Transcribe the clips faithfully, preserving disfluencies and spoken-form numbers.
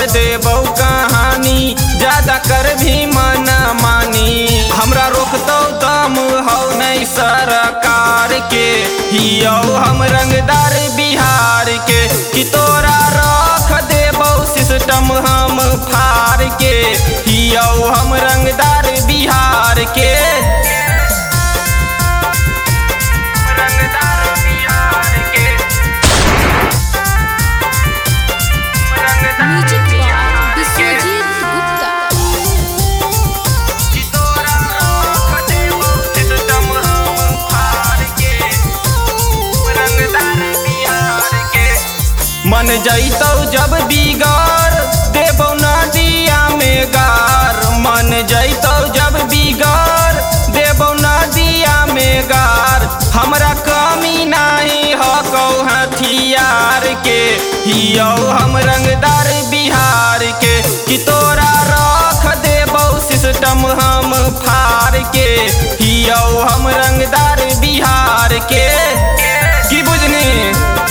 कर देबो कहानी, ज्यादा कर भी मना मानी। हमरा रोकतो दम हो नहीं सरकार के, हियो हम रंगदार बिहार के। कि तोरा रख देबो सिस्टम हम फार के, हियो हम रंगदार बिहार के। मन जैतौ जब बिगार देबौ नदिया में गार, मन जैतौ जब बिगार देबौ नदिया में गार। हमरा कमी नहीं हकौ हथियार के, हियो हम रंगदार बिहार के। कि तोरा रख देबौ सिस्टम हम फार के, हियो हम रंगदार बिहार के। की बुझनी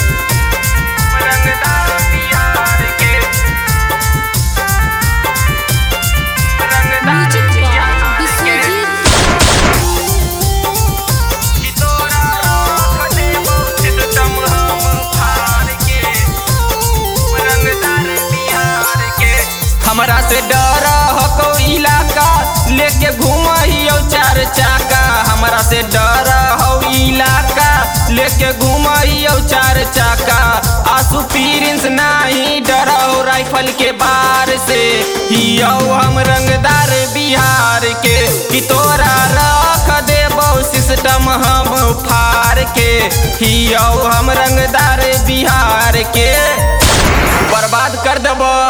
हमरा से डर हको इलाका लेके घूमियो चार चाका। हमरा से डर हो इलाका लेके घूमियो चार चाका। आंसू प्रिंस नहीं डरो राइफल के बार से, हियो हम रंगदार बिहार के। कि तोरा रख देबो सिस्टम हम फार के, हियो हम रंगदार बिहार के। बर्बाद कर देबो।